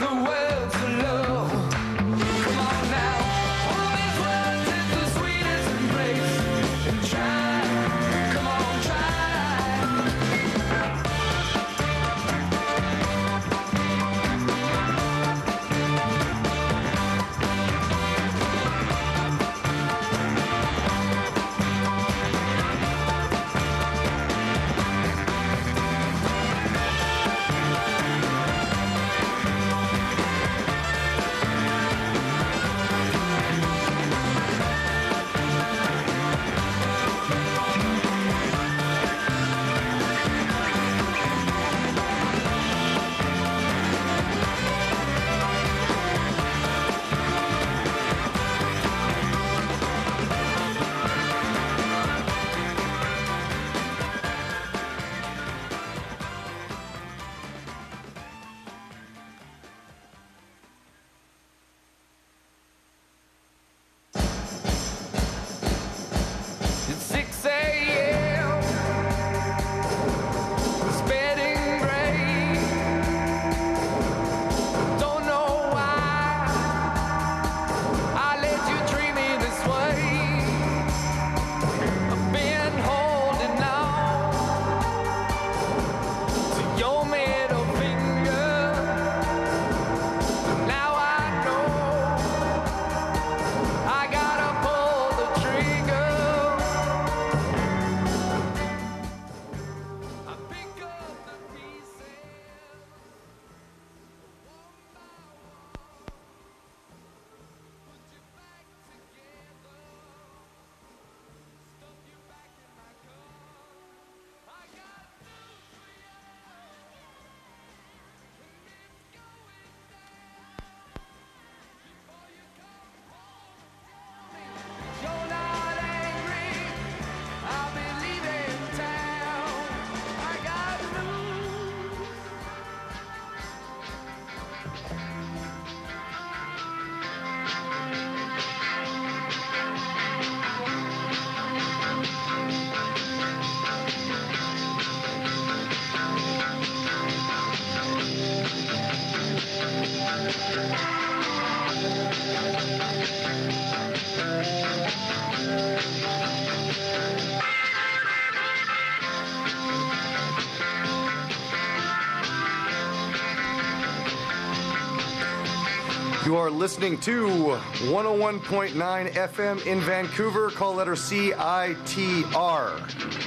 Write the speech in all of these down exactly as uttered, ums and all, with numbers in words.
You are listening to one oh one point nine F M in Vancouver. Call letter C I T R.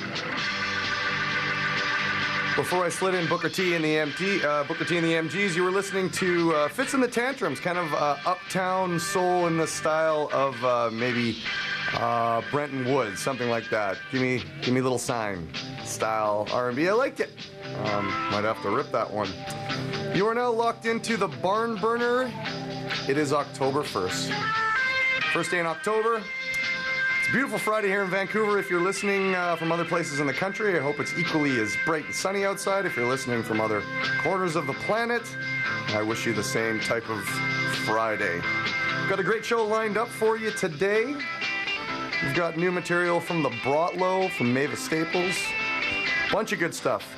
Before I slid in Booker T and the M T, uh, Booker T and the M Gs, you were listening to uh, Fitz and the Tantrums, kind of uh, uptown soul in the style of uh, maybe uh, Brenton Woods, something like that. Give me, give me a little sign style R and B. I like it. Um, might have to rip that one. You are now locked into the Barn Burner. It is October first. First day in October. It's a beautiful Friday here in Vancouver. If you're listening uh, from other places in the country, I hope it's equally as bright and sunny outside. If you're listening from other corners of the planet, I wish you the same type of Friday. Got a great show lined up for you today. We've got new material from the Brotlow, from Mavis Staples. Bunch of good stuff.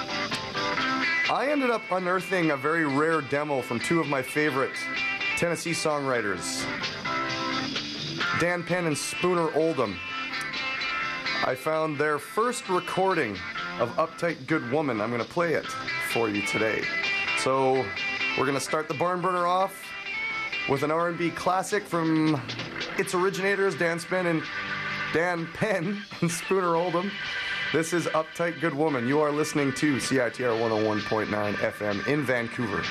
I ended up unearthing a very rare demo from two of my favorite Tennessee songwriters, Dan Penn and Spooner Oldham. I found their first recording of Uptight Good Woman. I'm going to play it for you today. So we're going to start the Barn Burner off with an R and B classic from its originators, Dan Penn and Dan Penn and Spooner Oldham. This is Uptight Good Woman. You are listening to C I T R one oh one point nine F M in Vancouver.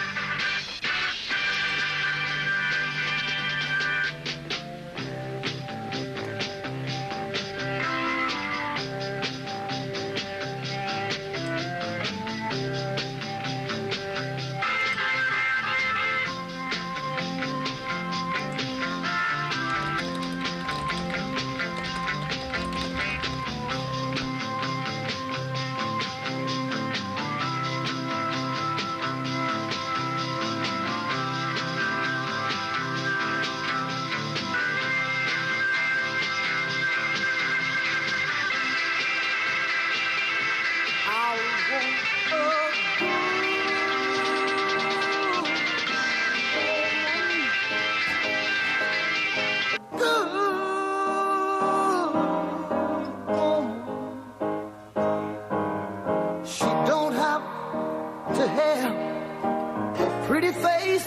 pretty face,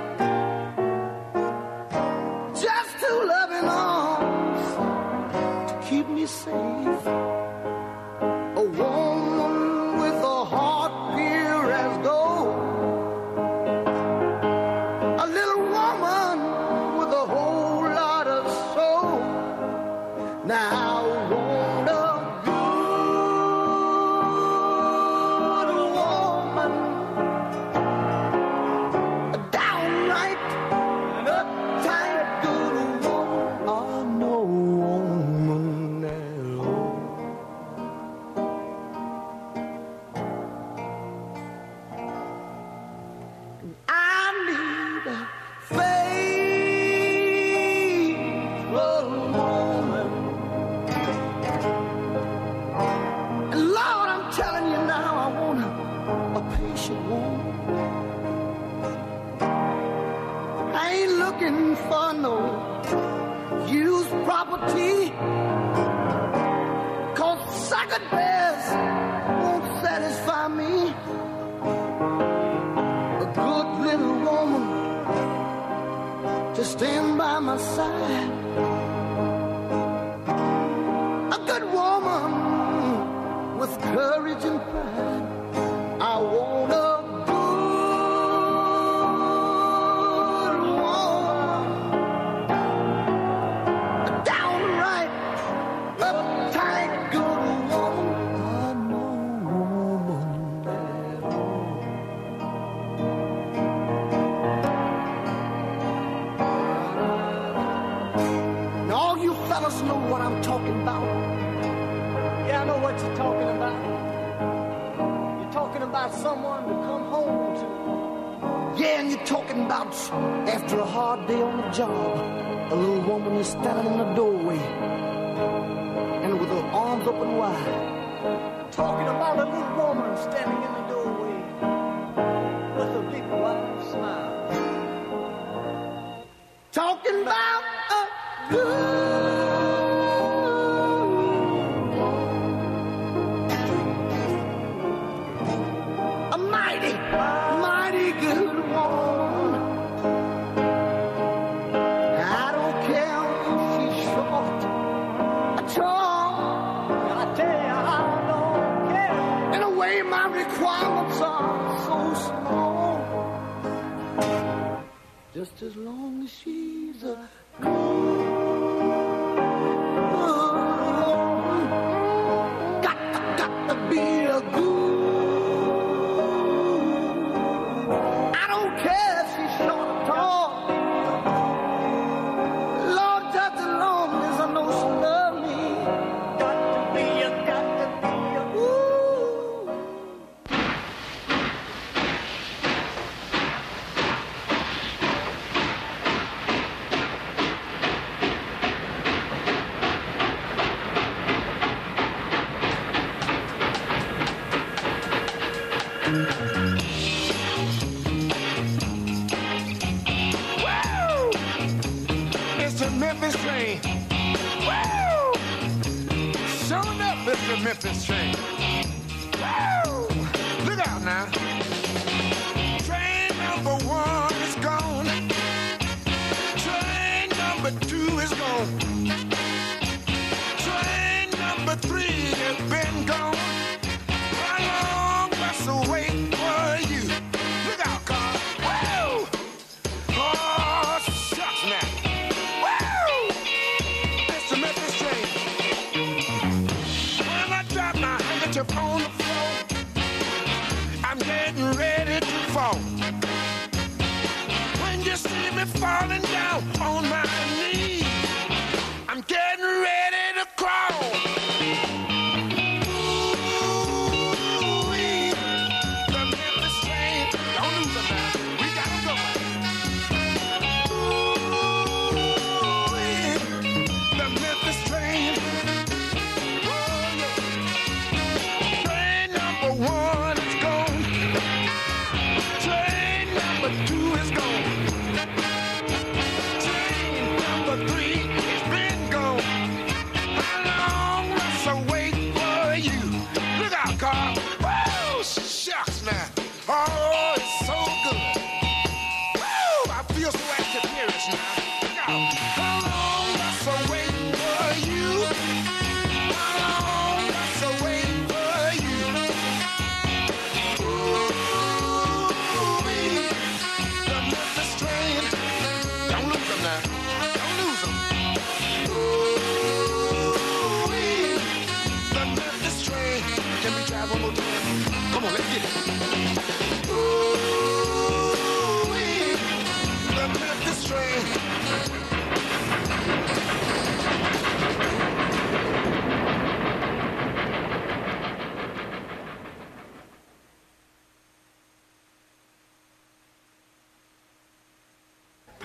just two loving arms to keep me safe. A woman with a heart pure as gold, a little woman with a whole lot of soul. Now I want a good woman, a downright and uptight good woman, or no woman at all. I need a faithful woman. And Lord, I'm telling you now, I want a, a patient woman. I ain't looking for no used property, 'cause second best won't satisfy me. A good little woman to stand by my side, a good woman with courage and pride. I want a good woman, a downright, uptight good woman, or no woman at all. Now all you fellas know what I'm talking about. Yeah, I know what you're talking about. You're talking about someone to come home to. Yeah, and you're talking about after a hard day on the job, a little woman is standing in the doorway and with her arms open wide. Talking about a little woman standing in the doorway with a big wide smile. Talking about a good a mighty, mighty good woman. I don't care if she's short or tall. I tell you, I don't care. In a way, my requirements are so small. Just as long as she's a good woman, got to, got to be a good. I don't care if she's short or tall. Lord, just as long as I know she loves me. Got to be a, got to be a, ooh. It's the Memphis train. Woo! Showing up, it's the Memphis train. Woo! Look out now. Train number one is gone. Train number two is gone. Train number three has been gone. How long must I wait for you? Look out, car. Woo! Oh, shucks now. Woo! It's the Memphis train. When I drop my handkerchief on the floor, I'm getting ready to fall. When you see me falling down on my knees, I'm getting ready to crawl. Ooh-wee, the Memphis train. Don't lose it now. We gotta go. Ooh-wee, the Memphis train. Oh, yeah. Train number one is gone. Train number two is gone. Train number three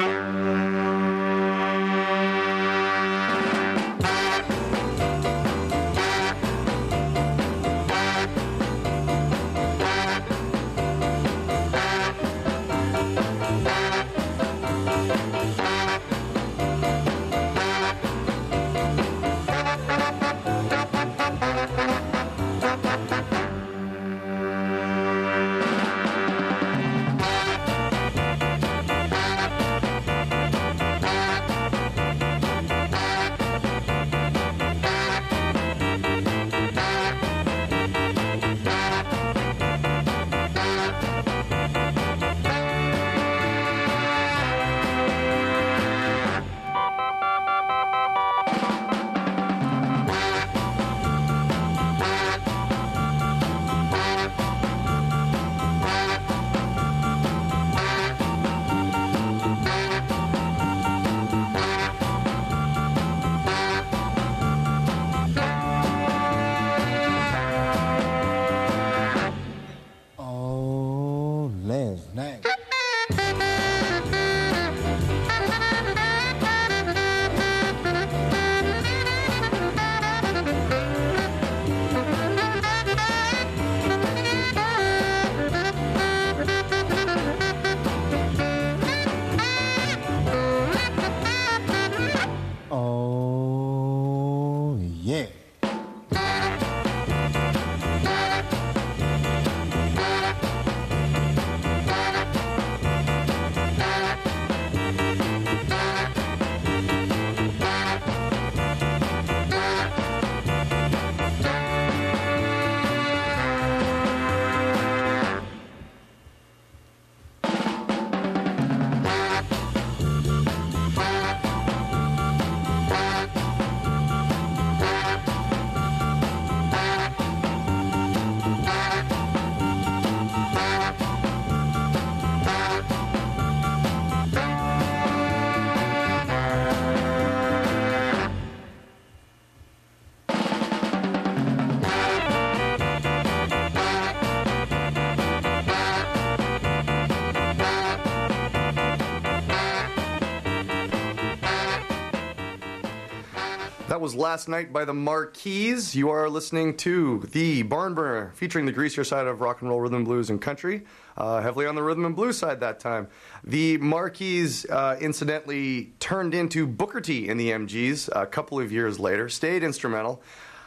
That was Last Night by the Marquees. You are listening to the Barn Burner, featuring the greasier side of rock and roll, rhythm and blues, and country. Uh, heavily on the rhythm and blues side that time. The Marquees, uh, incidentally, turned into Booker T in the M Gs a couple of years later, stayed instrumental,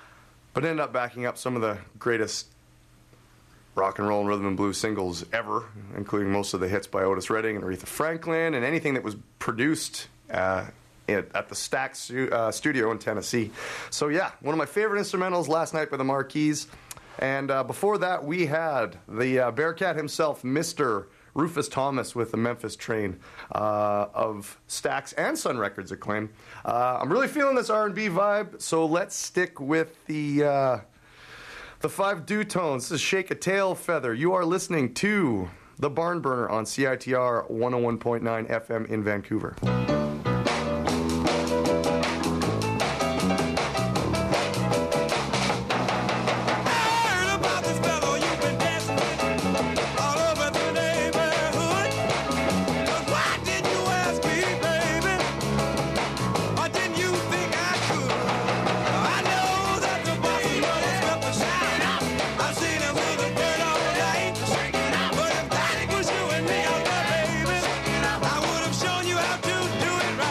but ended up backing up some of the greatest rock and roll and rhythm and blues singles ever, including most of the hits by Otis Redding and Aretha Franklin, and anything that was produced uh, at the Stax stu- uh, studio in Tennessee. So yeah, one of my favorite instrumentals, Last Night by the Marquees. And uh, before that, we had the uh, Bearcat himself, Mister Rufus Thomas, with the Memphis Train uh, of Stax and Sun Records acclaim. Uh, I'm really feeling this R and B vibe, so let's stick with the uh, the five Dutones. This is Shake a Tail Feather. You are listening to The Barn Burner on C I T R one oh one point nine F M in Vancouver. Shown you how to do it right.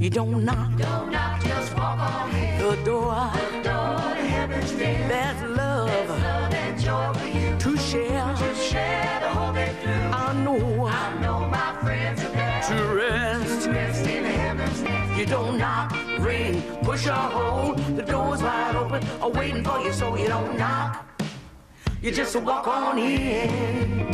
You don't knock. Don't knock, just walk on in. The door. The door to heaven's there. There's love. There's love and joy for you. To share. To share the whole day through. I know. I know my friends are there. To rest. To rest in heaven's nest. You don't knock, ring, push or hold. The door's wide open, are waiting for you, so you don't knock. You just walk on in.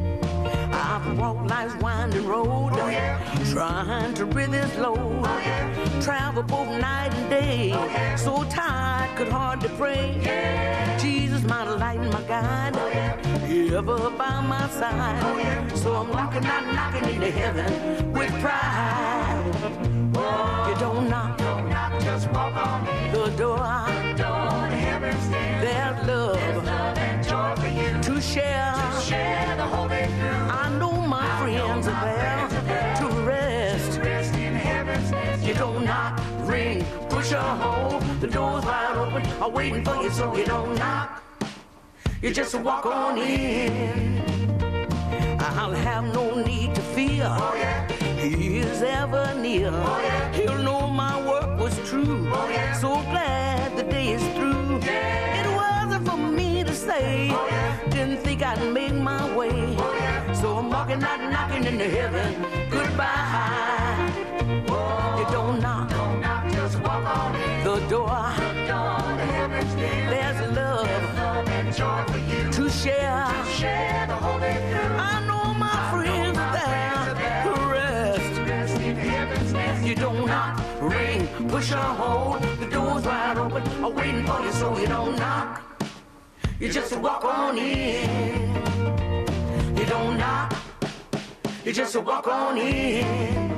I've walked life's winding road, Oh, yeah. trying to rid this load. Oh, yeah. Travel both night and day, Oh, yeah. so tired could hardly pray. Yeah. Jesus, my light and my guide, Oh, yeah. ever by my side. Oh, yeah. So I'm knocking, not knocking into heaven with pride. Oh, You don't knock don't knock, just walk on in. the door. The door to heaven's there. There's love, There's love and joy for you. to share. Share the whole day through. I know my friends are there to rest. Rest in heaven's nest. You don't knock, ring, push or hold. The door's wide open, I'm waiting for you, so you don't knock. You just walk on in. I'll have no need to fear. Oh, yeah. He is ever near. Oh, yeah. He'll know my work was true. Oh, yeah. So glad the day is through. Yeah. It wasn't for me to say. Oh, yeah. Didn't think I'd make my way. Oh, yeah. So I'm walking, not knocking into heaven. Goodbye. Oh, You don't knock don't knock, just walk on in. the door. The door to heaven's there. There's love Love and joy for you. to share. Share the whole day through. I know my friends are there to rest. Rest in heaven's nest. You don't knock, ring, push or hold. The door's wide open, I'm waiting for you, so you don't knock. You just walk on in. You don't knock. You just walk on in.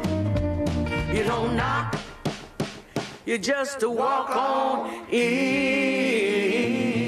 You don't knock. You just walk on in.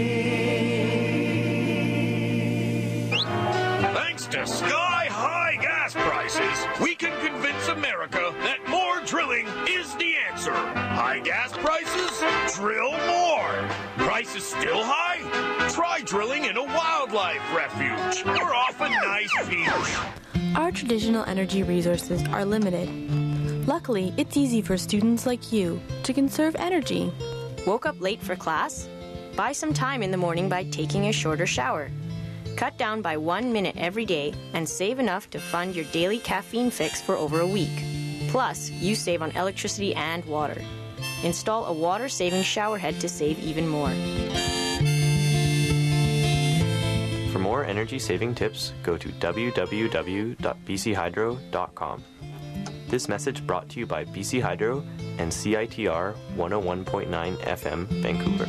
Thanks to sky-high gas prices, we can convince America that more drilling is the answer. High gas prices? Drill more. Prices still high? Try drilling in a wildlife refuge or off a nice beach. Our traditional energy resources are limited. Luckily, it's easy for students like you to conserve energy. Woke up late for class? Buy some time in the morning by taking a shorter shower. Cut down by one minute every day and save enough to fund your daily caffeine fix for over a week. Plus, you save on electricity and water. Install a water-saving shower head to save even more. For more energy-saving tips, go to w w w dot b c hydro dot com. This message brought to you by B C Hydro and C I T R one oh one point nine F M Vancouver.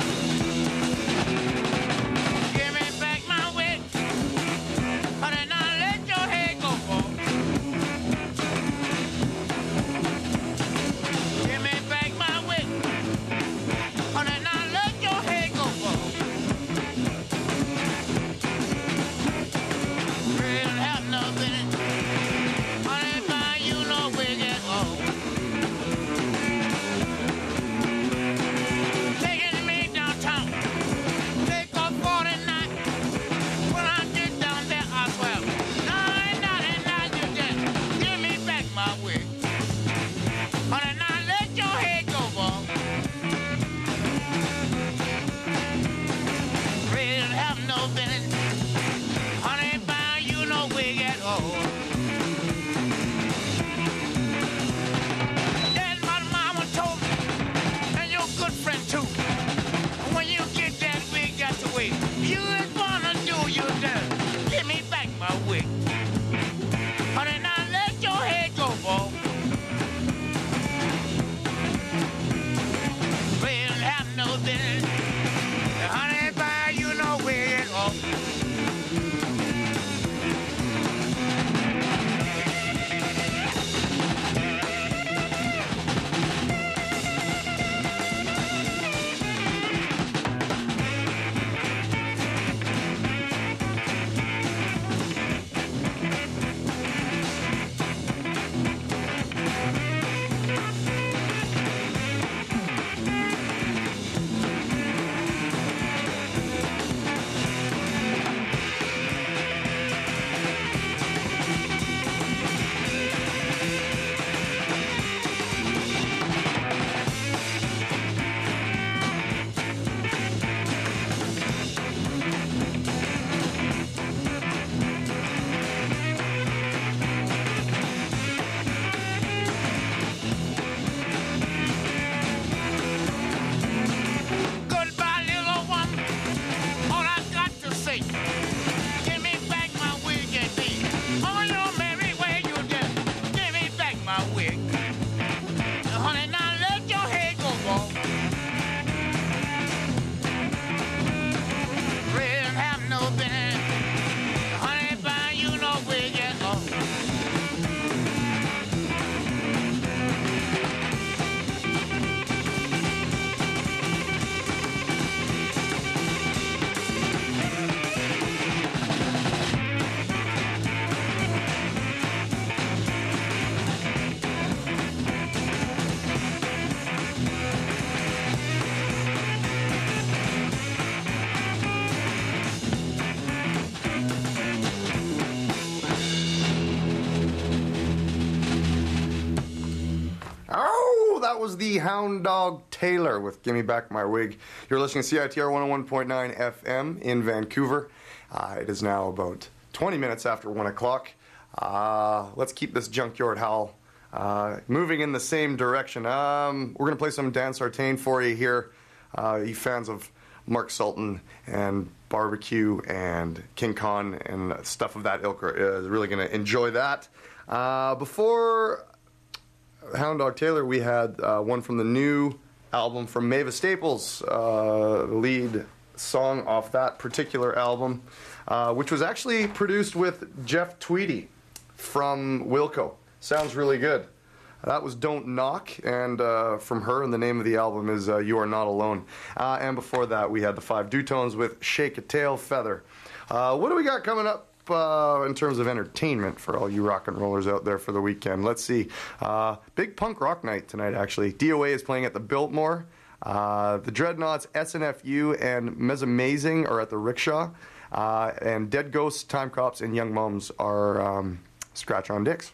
Give me back my wit, but not was the Hound Dog Taylor with Gimme Back My Wig. You're listening to C I T R one oh one point nine F M in Vancouver. Uh, it is now about twenty minutes after one o'clock. Uh, let's keep this junkyard howl uh, moving in the same direction. Um, we're going to play some Dan Sartain for you here. Uh, you fans of Mark Sultan and barbecue and King Khan and stuff of that ilk are uh, really going to enjoy that. Uh, before Hound Dog Taylor, we had uh, one from the new album from Mavis Staples, uh, the lead song off that particular album, uh, which was actually produced with Jeff Tweedy from Wilco. Sounds really good. That was Don't Knock, and uh, from her, and the name of the album is uh, You Are Not Alone. Uh, and before that, we had the Five Dutones with Shake a Tail Feather. Uh, what do we got coming up uh, in terms of entertainment for all you rock and rollers out there for the weekend? Let's see. Uh, big punk rock night tonight, actually. D O A is playing at the Biltmore. Uh, the Dreadnoughts, S N F U, and Mezamazing are at the Rickshaw. Uh, and Dead Ghosts, Time Cops, and Young Mums are um, Scratch on Dicks.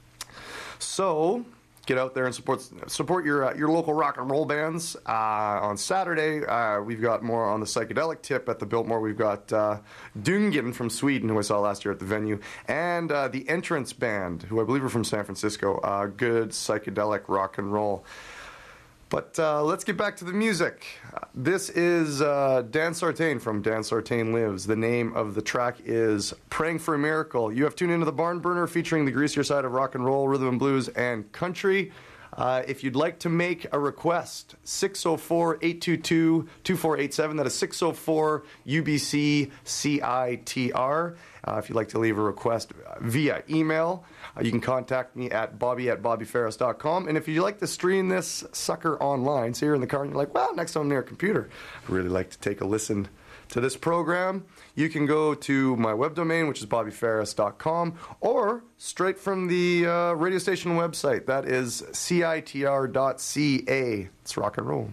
So get out there and support support your uh, your local rock and roll bands. Uh, on Saturday, uh, we've got more on the psychedelic tip at the Biltmore. We've got uh, Dungen from Sweden, who I saw last year at the venue, and uh, the Entrance Band, who I believe are from San Francisco. Uh, good psychedelic rock and roll. But uh, let's get back to the music. Uh, this is uh, Dan Sartain from Dan Sartain Lives. The name of the track is Praying for a Miracle. You have tuned into the Barn Burner, featuring the greasier side of rock and roll, rhythm and blues, and country. Uh, if you'd like to make a request, six oh four, eight two two, two four eight seven. That is six oh four U B C C I T R. Uh, if you'd like to leave a request via email, uh, you can contact me at bobby at bobby ferris dot com. And if you'd like to stream this sucker online, so you're in the car and you're like, well, next time I'm near a computer, I'd really like to take a listen to this program, you can go to my web domain, which is bobby ferris dot com, or straight from the uh, radio station website. That is C I T R dot C A. It's rock and roll.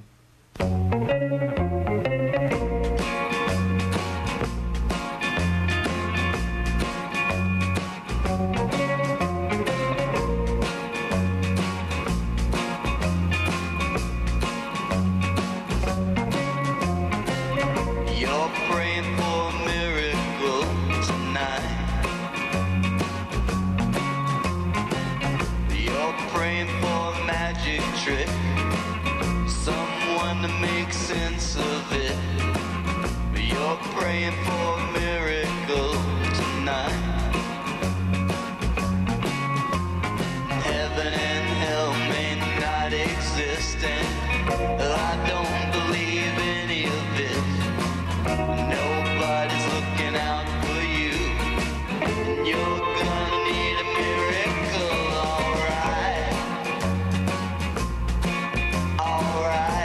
Sense of it. You're praying for a miracle tonight. Heaven and hell may not exist, and I don't believe any of it. Nobody's looking out for you, and you're gonna need a miracle, alright. Alright.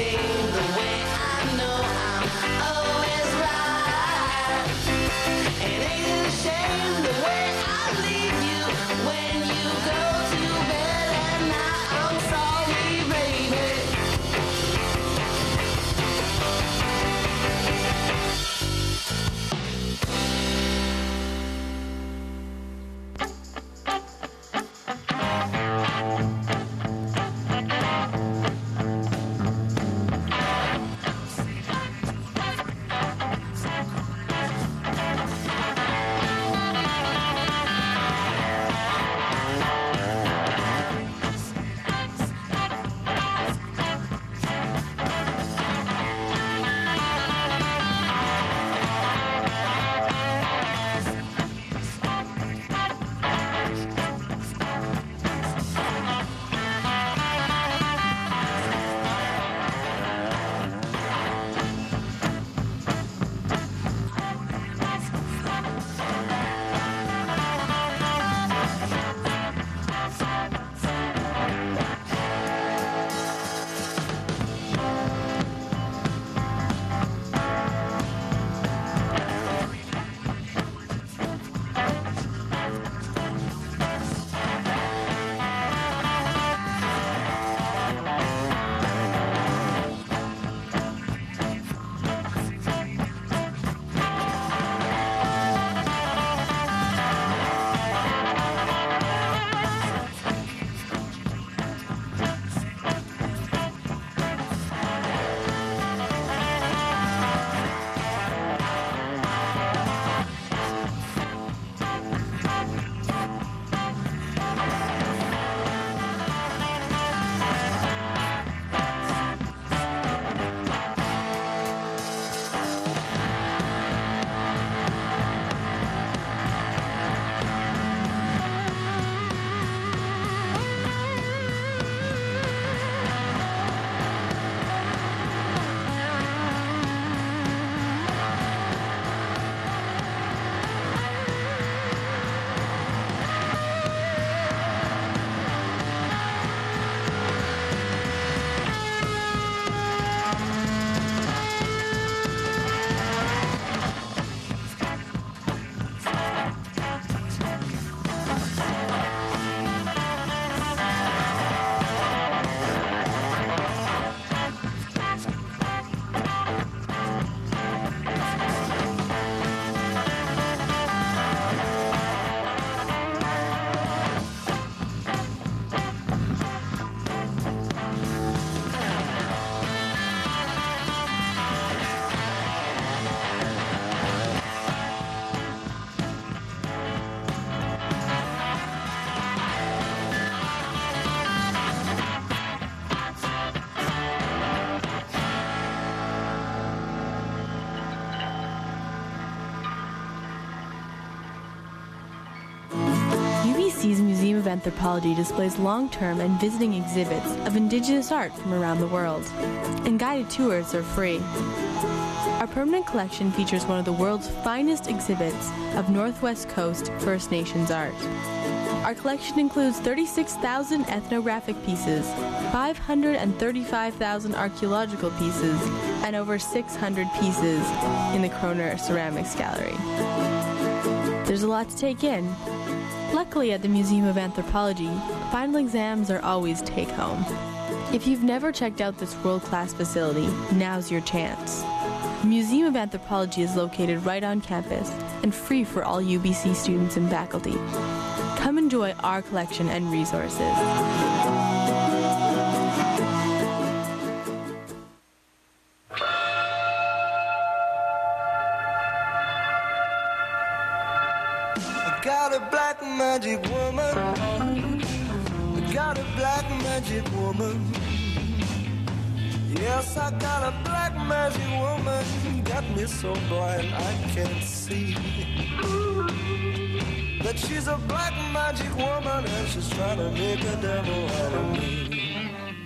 shame the way I know I'm always right. It ain't a shame the way I leave you when you go to bed at night. I'm sorry, baby. U B C's Museum of Anthropology displays long-term and visiting exhibits of indigenous art from around the world, and guided tours are free. Our permanent collection features one of the world's finest exhibits of Northwest Coast First Nations art. Our collection includes thirty-six thousand ethnographic pieces, five hundred thirty-five thousand archaeological pieces, and over six hundred pieces in the Kroner Ceramics Gallery. There's a lot to take in. Luckily, at the Museum of Anthropology, final exams are always take-home. If you've never checked out this world-class facility, now's your chance. The Museum of Anthropology is located right on campus and free for all U B C students and faculty. Come enjoy our collection and resources. Got a black magic woman. Got a black magic woman. Yes, I got a black magic woman. Got me so blind I can't see. But she's a black magic woman and she's trying to make a devil out of me.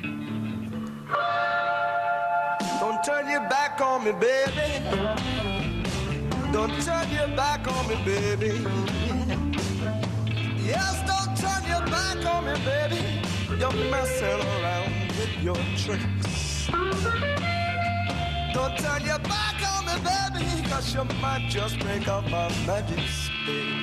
Don't turn your back on me, baby. Don't turn your back on me, baby. Yes, don't turn your back on me, baby. You're messing around with your tricks. Don't turn your back on me, baby, cause you might just break up my magic spell.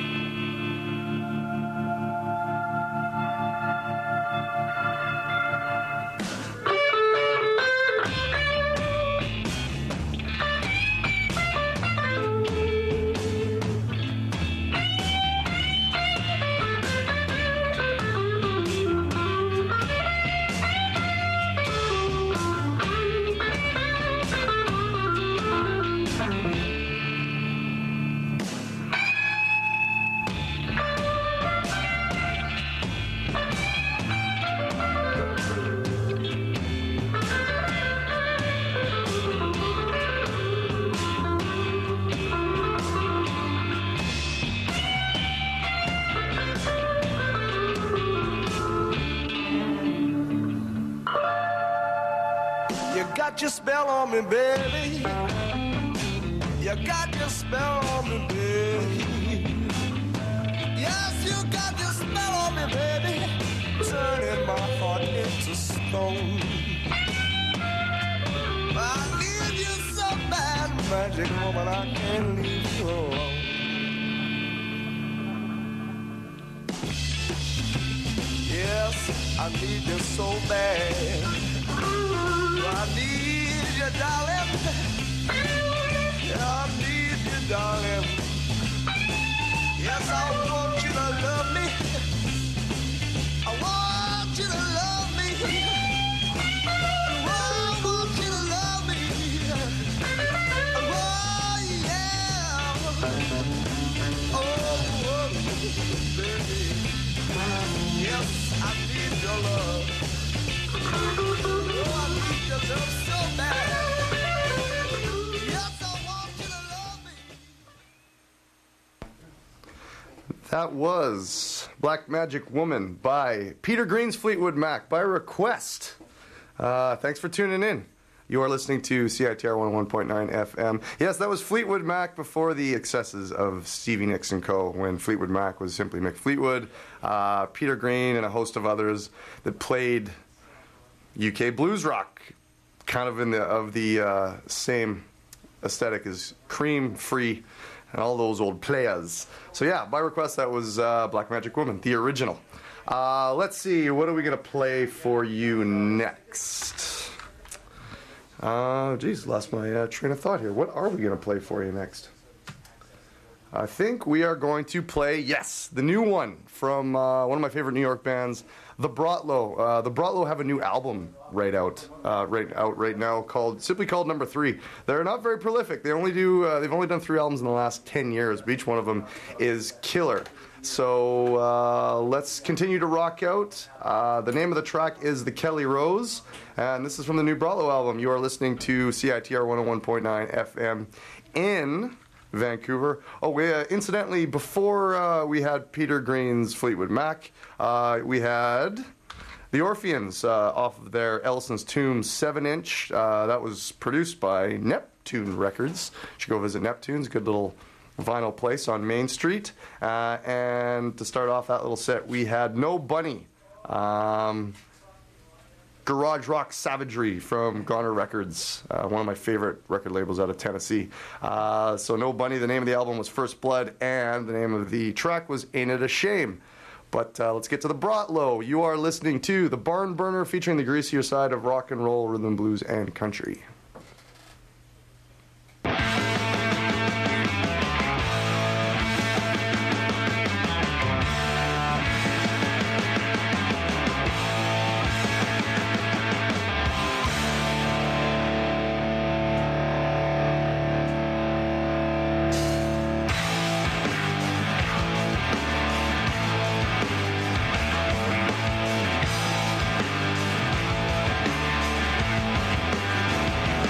Got your spell on me, baby. You got your spell on me, baby. Yes, you got your spell on me, baby. Turning my heart into stone. I need you so bad, magic woman, I can't leave you alone. Yes, I need you so bad. I need you, darling. I need you, darling. Yes, I want you to love me. I want you to love me. I want you to love me. Oh, yeah. Oh, oh, baby. Yes, I need your love. That was Black Magic Woman by Peter Green's Fleetwood Mac by request. Uh, thanks for tuning in. You are listening to C I T R one oh one point nine F M. Yes, that was Fleetwood Mac before the excesses of Stevie Nicks and Co. when Fleetwood Mac was simply Mick Fleetwood. Uh, Peter Green and a host of others that played U K blues rock, kind of in the of the uh, same aesthetic as Cream, Free, and all those old players. So yeah, by request, that was uh, Black Magic Woman, the original. Uh, let's see, what are we going to play for you next? Uh, geez, lost my uh, train of thought here. What are we going to play for you next? I think we are going to play, yes, the new one from uh, one of my favorite New York bands, The Brotlo. Uh, the Brotlo have a new album right out, uh, right out right now, called simply called Number Three. They're not very prolific. They only do, uh, they've only done three albums in the last ten years, but each one of them is killer. So uh, let's continue to rock out. Uh, the name of the track is The Kelly Rose, and this is from the new Brotlo album. You are listening to C I T R one oh one point nine F M in Vancouver. Oh, we, uh, incidentally, before uh, we had Peter Green's Fleetwood Mac, uh, we had the Orpheans uh, off of their Ellison's Tomb seven inch. Uh, that was produced by Neptune Records. You should go visit Neptune's, good little vinyl place on Main Street. Uh, and to start off that little set, we had No Bunny. Um, Garage rock savagery from Goner Records, uh, one of my favorite record labels out of Tennessee. Uh, so No Bunny, the name of the album was First Blood, and the name of the track was Ain't It a Shame. But uh, let's get to the Brotlo. You are listening to The Barn Burner, featuring the greasier side of rock and roll, rhythm, blues, and country. Thank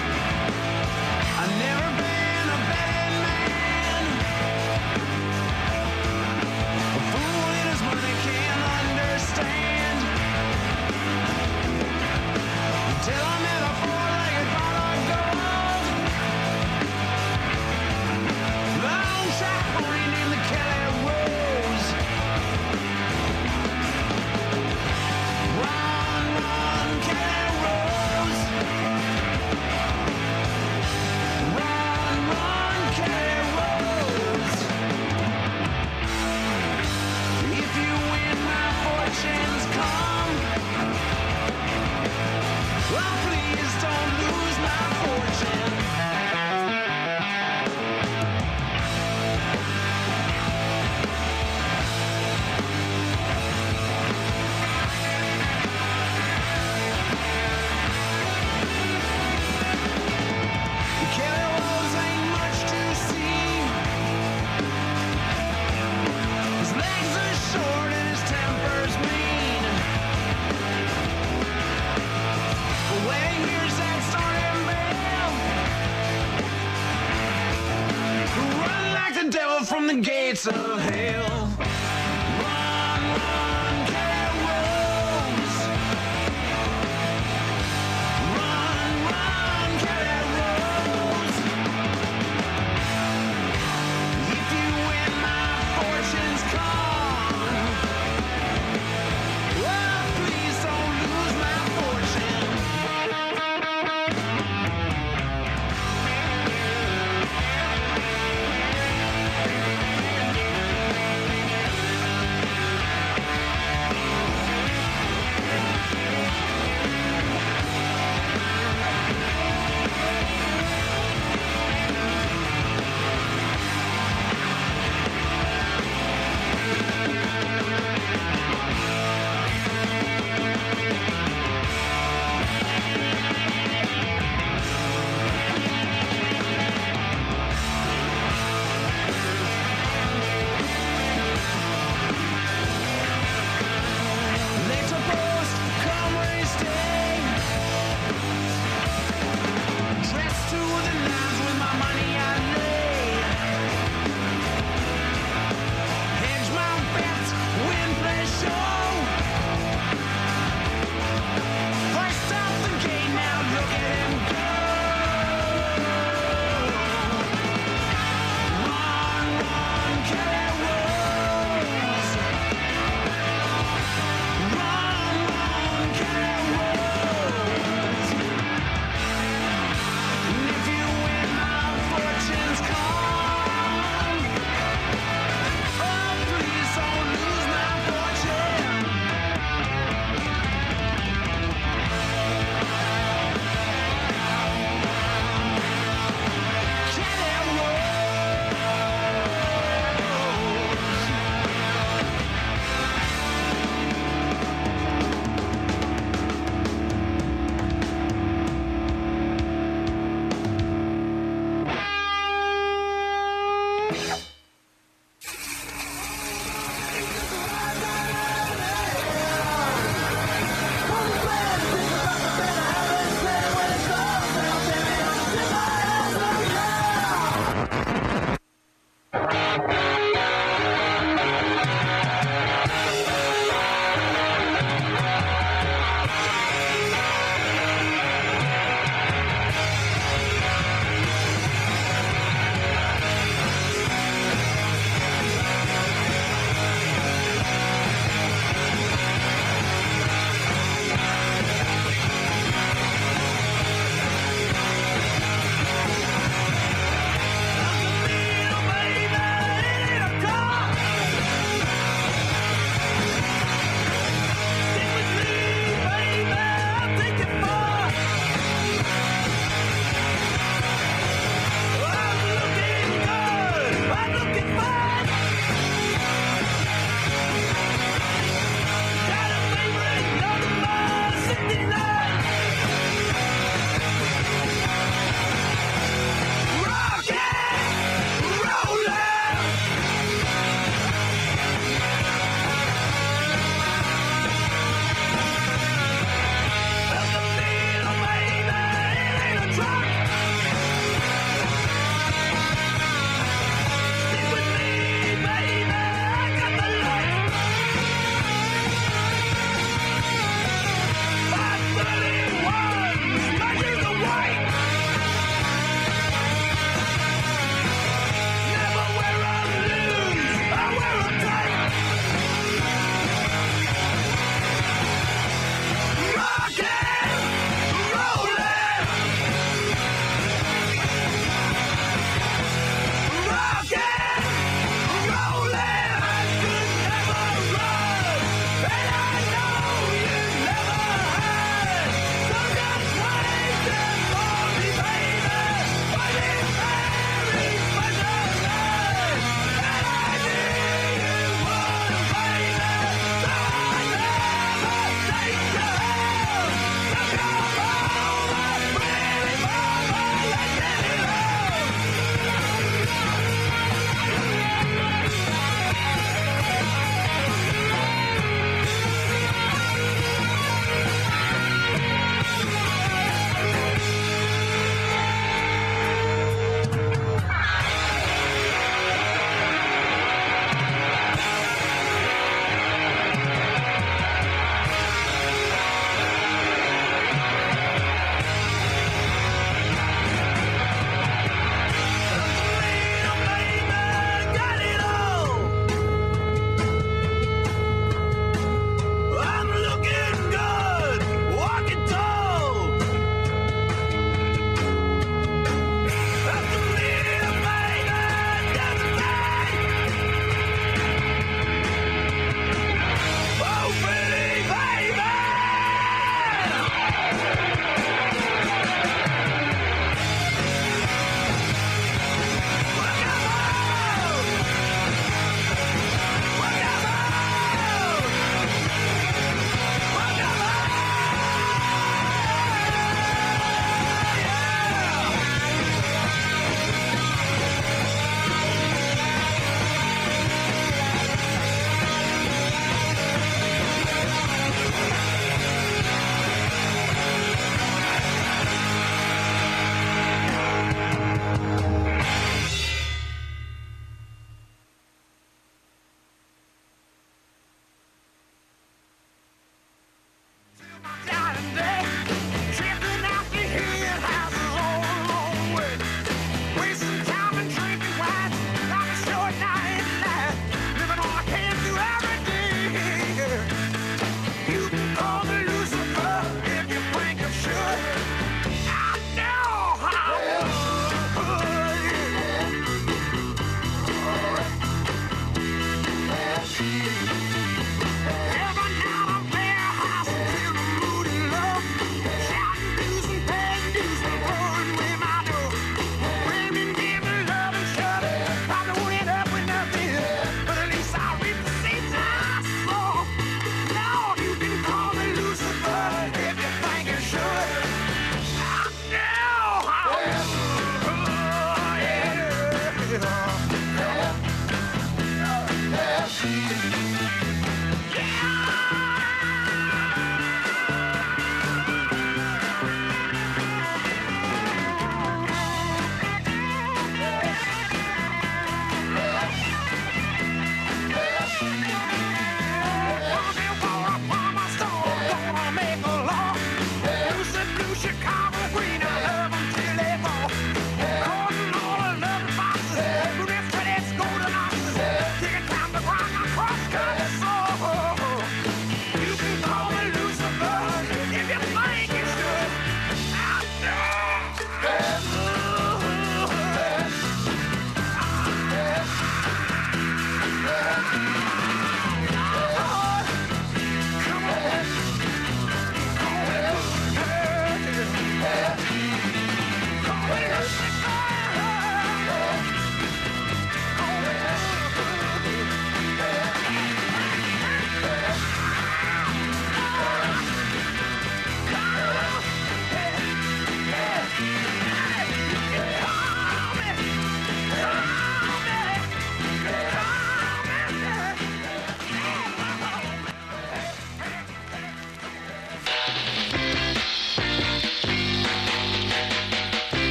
the gates of hell. Run, run, Carol Rose. Run, run, Carol Rose. If you win, my fortune's gone. Oh, please don't lose my fortune.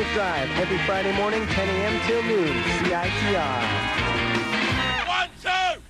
Drive every Friday morning, ten a.m. till noon, C I T R. One, two!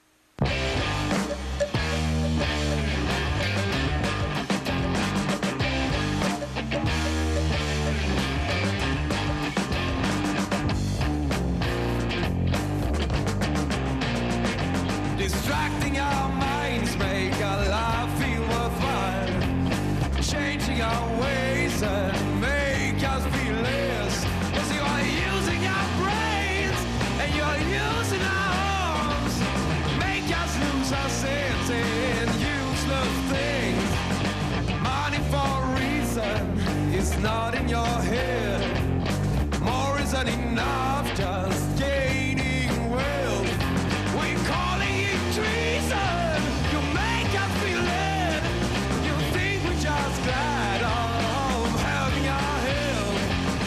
Distracting our minds make our life feel worthwhile. Changing our ways and make us feel less. Cause you are using our brains and you are using our arms. Make us lose our sense in useless things. Money for a reason is not in your head. More isn't enough, just gaining wealth. We're calling it treason. You make us feel it. You think we're just glad of having our help.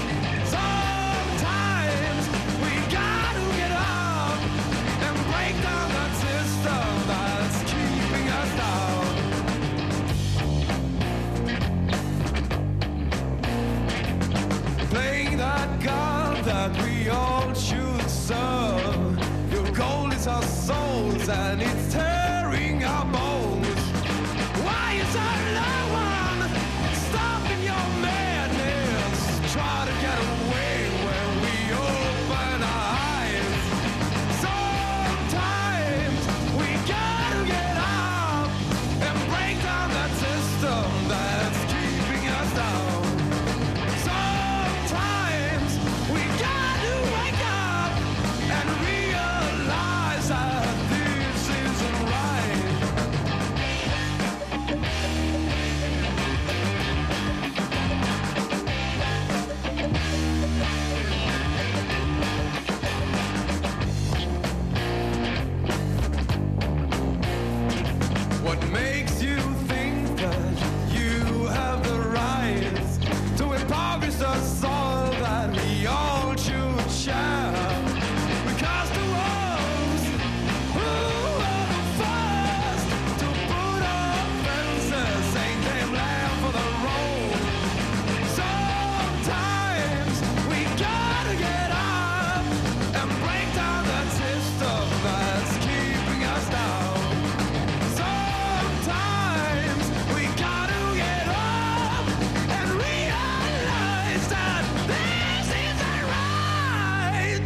Sometimes we gotta get up and break down that system that's keeping us down. Playing that card that we all should serve. Your goal is our souls and it's tearing our bones. Why is there no one stopping your madness? Try to get away when we open our eyes. Sometimes we gotta get up and break down that system that's keeping us down. Sometimes we gotta wake up and realize that this isn't right. What makes you think that you have the right to impoverish us all that we all should share? Because to us, who are the first to put up fences, ain't them land for the road? Sometimes we gotta get up and break down that system that's keeping us down. Sometimes we gotta get up and realize that this isn't right.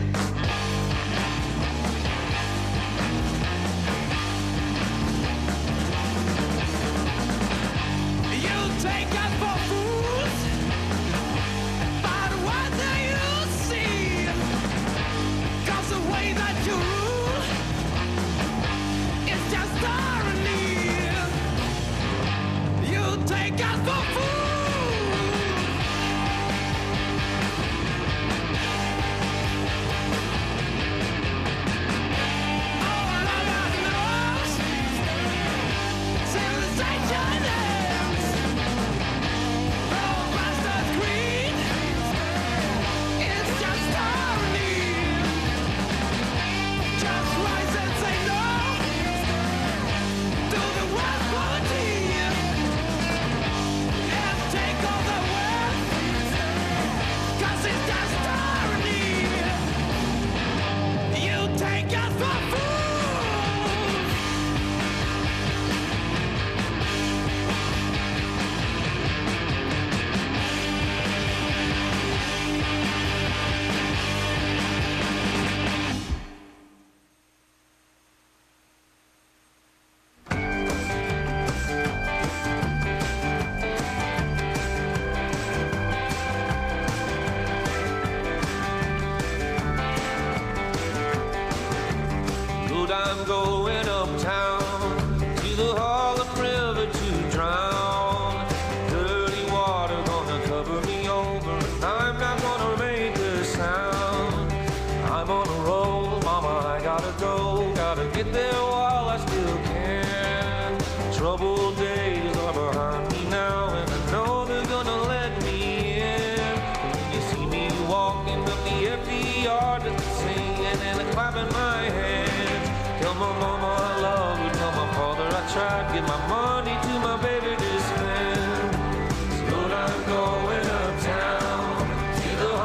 You take us for fools by the way that you see. 'Cause the way that you rule is just tyranny. You take us for fools. All of us knows civilization ends. Oh, bastard greed is just tyranny. Just rise and say no to the worst quality and take all the wealth. 'Cause it's just tyranny. You take us for fools. Good, I'm going uptown to the Harlem River to drown. Dirty water gonna cover me over, and I'm not gonna make a sound. I'm on a roll, mama, I gotta go. Gotta get there while I still can. Troubled days are behind me now, and I know they're gonna let me in. When you see me walking up the empty yard, just singing and clapping my hands. Tell my mama I love her, tell my father I tried to get my money to my baby to spend. So I'm going uptown to the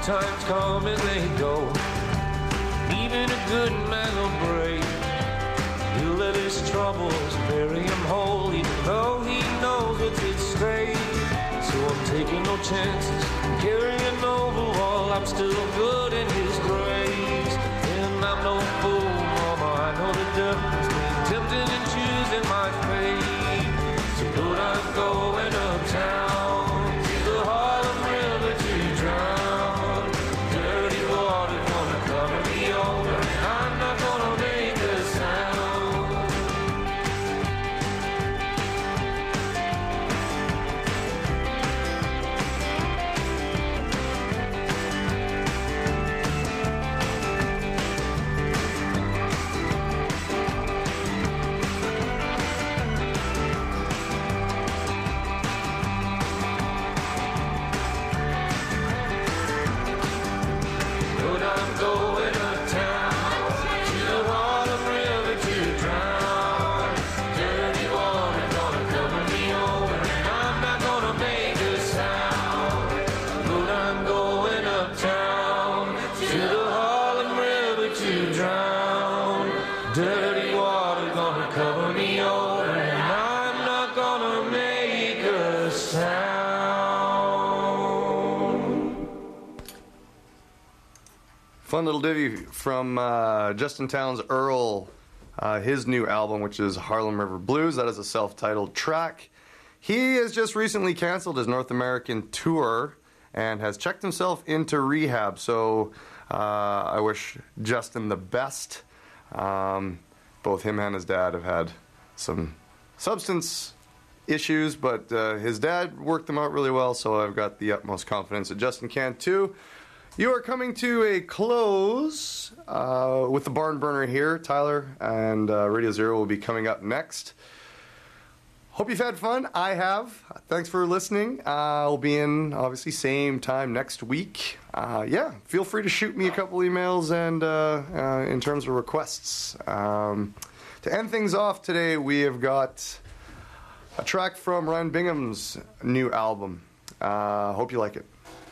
times come and they go. Even a good man will break. He'll let his troubles bury him whole, even though he knows what's at stake. So I'm taking no chances, carrying over while I'm still good in his grace. And I'm no fool, mama, I know the difference between tempting and choosing my fate. So good, I'm going uptown to the Harlem River to drown. Dirty water gonna cover me over, I'm not gonna make a sound. But I'm going uptown to the Harlem River to drown. Dirty water gonna cover me over, and I'm not gonna make a sound. But I'm going uptown to the Harlem River to drown. Dirty water gonna cover me over, and I'm not gonna make a sound. Fun little ditty from uh, Justin Townes Earl, uh, his new album, which is Harlem River Blues. That is a self-titled track. He has just recently canceled his North American tour and has checked himself into rehab. So uh, I wish Justin the best. Um, both him and his dad have had some substance issues, but uh, his dad worked them out really well, so I've got the utmost confidence that Justin can too. You are coming to a close uh, with the Barn Burner here, Tyler, and uh, Radio Zero will be coming up next. Hope you've had fun. I have. Thanks for listening. Uh, I'll be in, obviously, same time next week. Uh, yeah, feel free to shoot me a couple emails and uh, uh, in terms of requests. Um, to end things off today, we have got a track from Ryan Bingham's new album. Uh, hope you like it.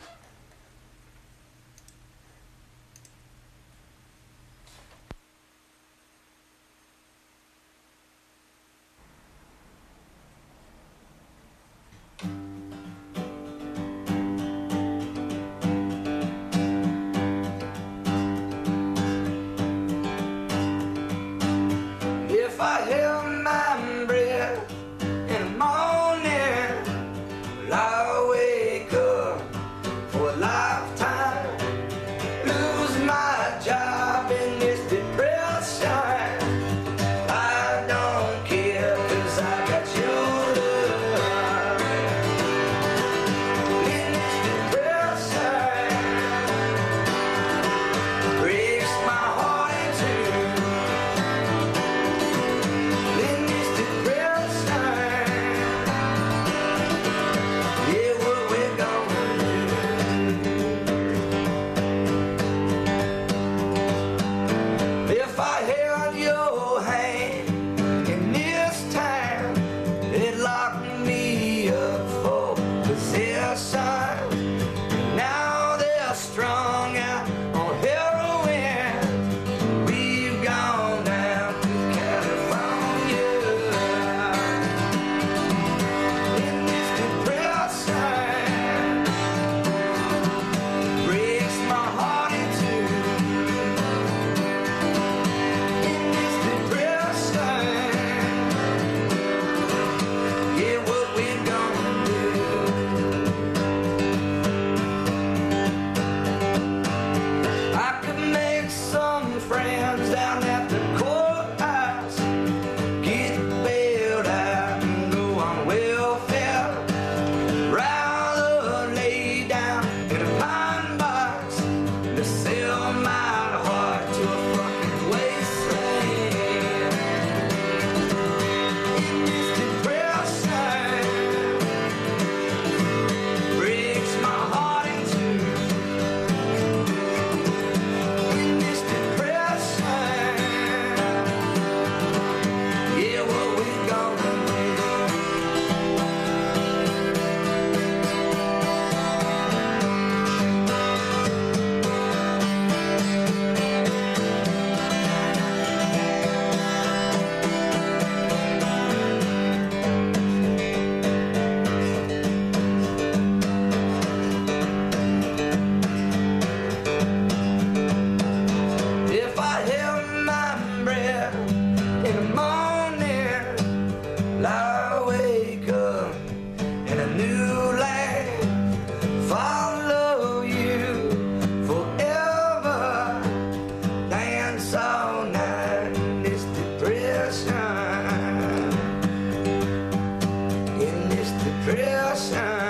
If I held my breath in the morning, will I wake up real soon.